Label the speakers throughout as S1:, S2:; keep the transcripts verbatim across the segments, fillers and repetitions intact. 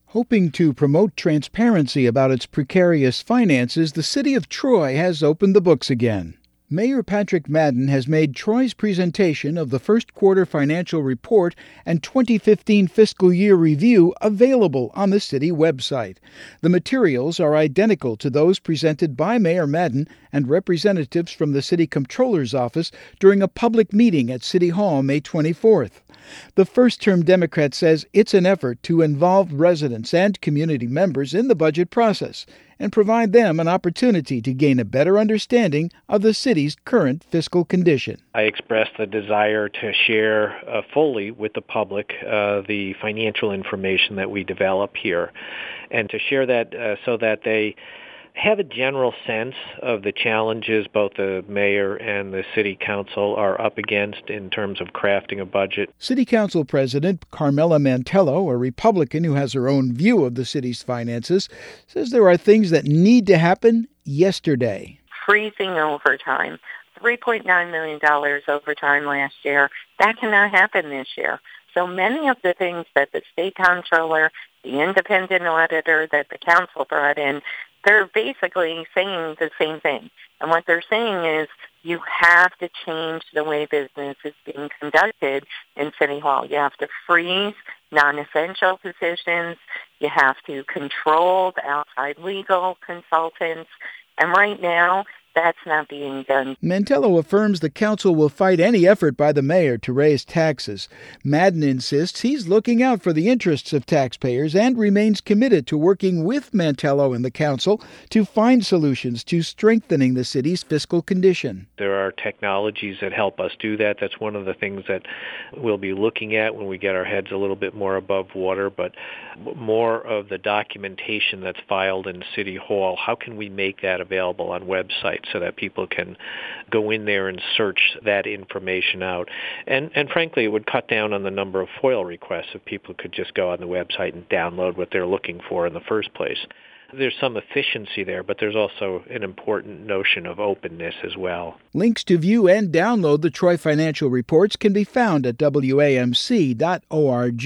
S1: Hoping to promote transparency about its precarious finances, the city of Troy has opened the books again. Mayor Patrick Madden has made Troy's presentation of the first quarter financial report and twenty fifteen fiscal year review available on the city website. The materials are identical to those presented by Mayor Madden and representatives from the city comptroller's office during a public meeting at City Hall May twenty-fourth. The first-term Democrat says it's an effort to involve residents and community members in the budget process and provide them an opportunity to gain a better understanding of the city's current fiscal condition.
S2: I expressed the desire to share uh, fully with the public uh, the financial information that we develop here, and to share that uh, so that they have a general sense of the challenges both the mayor and the city council are up against in terms of crafting a budget.
S1: City Council President Carmela Mantello, a Republican who has her own view of the city's finances, says there are things that need to happen yesterday.
S3: Freezing overtime, three point nine million dollars overtime last year. That cannot happen this year. So many of the things that the state comptroller, the independent auditor that the council brought in, they're basically saying the same thing. And what they're saying is you have to change the way business is being conducted in City Hall. You have to freeze non-essential positions. You have to control the outside legal consultants. And right now, that's not being done.
S1: Mantello affirms the council will fight any effort by the mayor to raise taxes. Madden insists he's looking out for the interests of taxpayers and remains committed to working with Mantello and the council to find solutions to strengthening the city's fiscal condition.
S2: There are technologies that help us do that. That's one of the things that we'll be looking at when we get our heads a little bit more above water. But more of the documentation that's filed in City Hall, how can we make that available on websites so that people can go in there and search that information out? And and frankly, it would cut down on the number of FOIL requests if people could just go on the website and download what they're looking for in the first place. There's some efficiency there, but there's also an important notion of openness as well.
S1: Links to view and download the Troy Financial Reports can be found at W A M C dot org.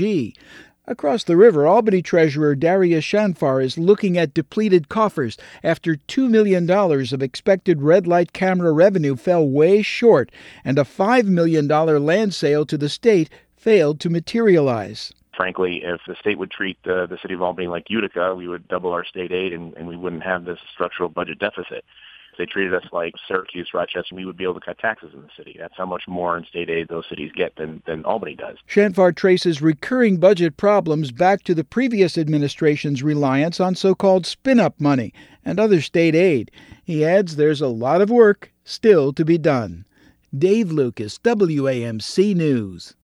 S1: Across the river, Albany Treasurer Darius Shanfar is looking at depleted coffers after two million dollars of expected red light camera revenue fell way short and a five million dollars land sale to the state failed to materialize.
S4: Frankly, if the state would treat uh, the city of Albany like Utica, we would double our state aid and, and we wouldn't have this structural budget deficit. If they treated us like Syracuse, Rochester, we would be able to cut taxes in the city. That's how much more in state aid those cities get than, than Albany does.
S1: Shanfar traces recurring budget problems back to the previous administration's reliance on so-called spin-up money and other state aid. He adds there's a lot of work still to be done. Dave Lucas, W A M C News.